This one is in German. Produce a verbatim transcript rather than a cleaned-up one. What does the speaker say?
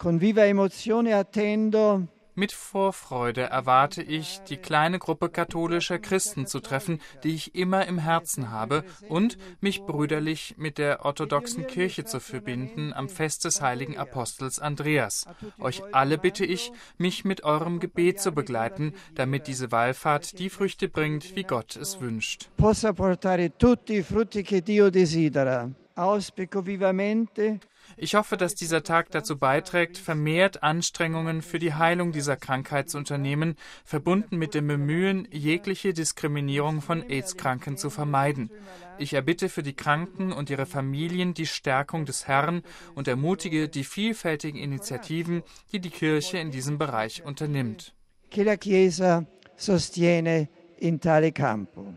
Con viva emozione attendo Mit Vorfreude erwarte ich, die kleine Gruppe katholischer Christen zu treffen, die ich immer im Herzen habe, und mich brüderlich mit der orthodoxen Kirche zu verbinden am Fest des heiligen Apostels Andreas. Euch alle bitte ich, mich mit eurem Gebet zu begleiten, damit diese Wallfahrt die Früchte bringt, wie Gott es wünscht. Possa portare tutti i frutti che Dio desidera. Auspico vivamente. Ich hoffe, dass dieser Tag dazu beiträgt, vermehrt Anstrengungen für die Heilung dieser Krankheit zu unternehmen, verbunden mit dem Bemühen, jegliche Diskriminierung von AIDS-Kranken zu vermeiden. Ich erbitte für die Kranken und ihre Familien die Stärkung des Herrn und ermutige die vielfältigen Initiativen, die die Kirche in diesem Bereich unternimmt. Che la Chiesa sostiene in tale campo.